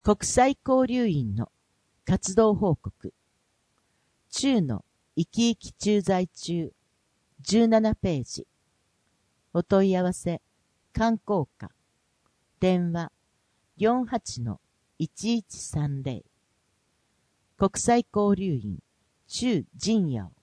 国際交流員の活動報告。中の生き生き駐在中。17ページ。お問い合わせ、観光課。電話、48-1130。国際交流員、中陣夜。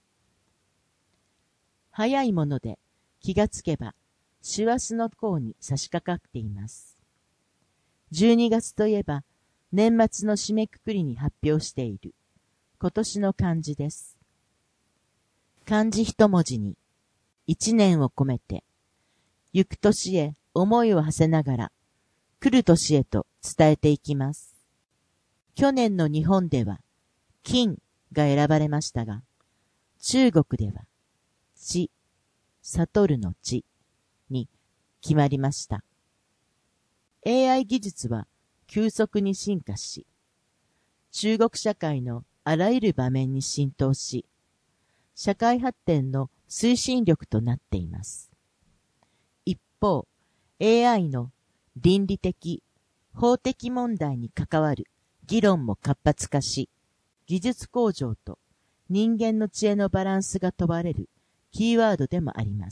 早いもので気がつけば、師走の候に差し掛かっています。12月といえば、年末の締めくくりに発表している今年の漢字です。漢字一文字に一年を込めて、行く年へ思いを馳せながら来る年へと伝えていきます。去年の日本では金が選ばれましたが、中国では知、悟るの知に決まりました。AI 技術は急速に進化し、中国社会のあらゆる場面に浸透し、社会発展の推進力となっています。一方、AI の倫理的、法的問題に関わる議論も活発化し、技術向上と人間の知恵のバランスが問われるキーワードでもあります。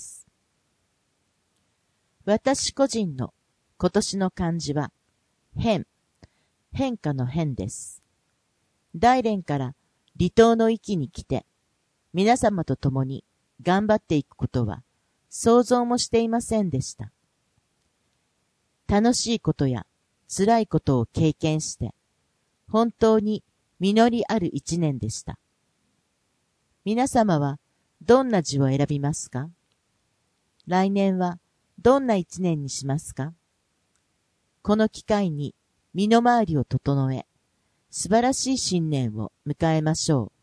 私個人の今年の漢字は、変化の変です。大連から離島の域に来て、皆様と共に頑張っていくことは想像もしていませんでした。楽しいことや辛いことを経験して、本当に実りある一年でした。皆様はどんな字を選びますか？来年はどんな一年にしますか？この機会に身の回りを整え、素晴らしい新年を迎えましょう。